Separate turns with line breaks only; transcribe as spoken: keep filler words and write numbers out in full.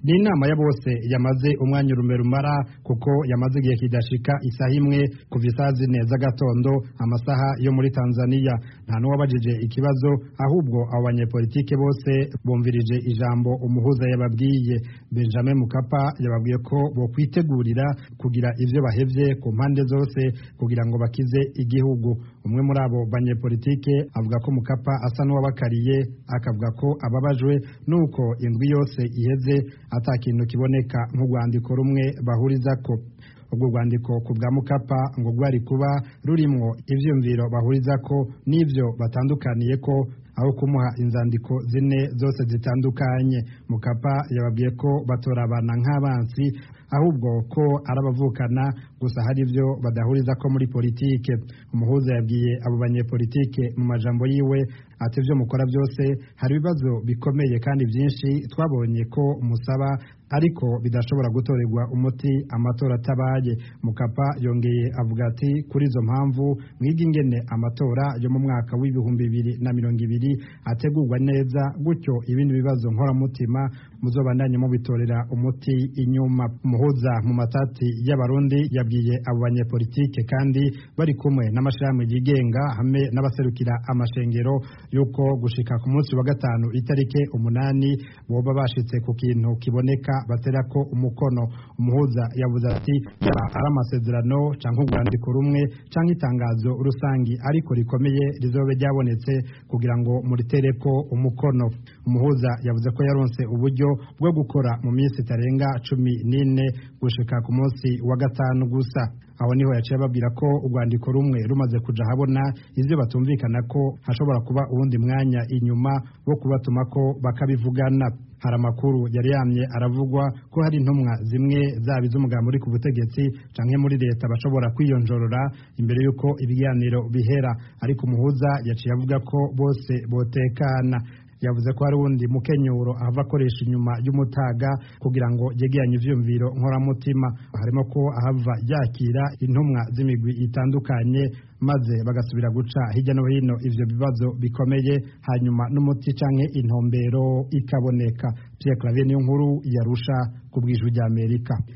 ni inama ya bose yamaze umwanya urumerumara kuko yamaze igihe kidashika isaha imwe kuva isaha zine z'agatondo amasaha yo muri Tanzania. Nta n'uwabajije ikibazo, ahubwo abo banyepolitike bose bumvirije ijambo umuhuza yababwiye. Benjamin Mkapa yababwiye ko bo kwitegurira kugira ivyo bahevye ku mpande zose kugira ngo bakize igihugu. Umwe muri abo banyepolitike avuga ko Mkapa asa n'uwabakariye, akavuga ko ababajwe nuko indwi yose iheze ata kintu kiboneka nk'urwandiko rumwe bahurizako. Ubwo rwandiko ku bwa Mkapa ngo rwari kuba rurimwo ivyumviro bahurizako n'ivyo batandukaniye ko, aho kumuha inzandiko zine zose zitandukanye. Mkapa yababwiye ko batorabana nk'abansi, ahubwo ko arabavukana gusa hari ivyo badahuriza ko muri politike. Umuhuza yabwiye abo banyepolitike mu majambo yiwe ati ivyo mukora byose hari ibibazo bikomeye kandi byinshi twabonye ko musaba ariko bidashobora gutorerwa umuti amatora atabaye. Mkapa yongeye avuga ati kuri izo mpamvu mwiga ingene amatora yo mu mwaka w'ibihumbi bibiri na mirongo ibiri ategurwa neza, gutyo ibindi bibazo nkoramutima muzobandanye mubitorera umuti inyuma. Umuhuza mu matati y'abarundi yabwiye abo banyepolitike kandi bari kumwe n'amashirahamwe yigenga hamwe n'abaserukira amashengero yuko gushika ku munsi wa gatanu itarike umunani boba bashitse ku kintu kiboneka baterako umukono. Umuhuza yavuze ati ari amasezerano canke urwandiko rumwe canke itangazo rusangi ariko rikomeye rizobe ryabonetse kugira ngo muritereko umukono. Umuhuza yavuze ko yaronse uburyo bwo gukora mu minsi itarenga cumi n'ine gushika ku munsi wa gatanu gusa. Aho niho yaciye babwira ko urwandiko rumwe rumaze kuja habona ivyo batumvikana ko hashobora kuba uwundi mwanya inyuma wo kubatuma ko bakabivugana. Hari amakuru yari yamye aravugwa ko hari intumwa zimwe zaba iz'umugambi uri ku butegetsi canke muri leta bashobora kwiyonjorora imbere yuko ibiganiro bihera, ariko umuhuza yaciye avuga ko bose botekana. Yavuze ko hari wundi mukenyuro ava akoresha inyuma y'umutaga kugira ngo yegeranye ivyumviro nkoramutima, harimo ko ahava yakira intumwa z'imigwi itandukanye maze bagasubira guca hirya no hino ivyo bibazo bikomeye, hanyuma n'umuti canke intombero ikaboneka. Pierre Claver niyo nkuru yarusha ku bw'ijwi ry'Amerika.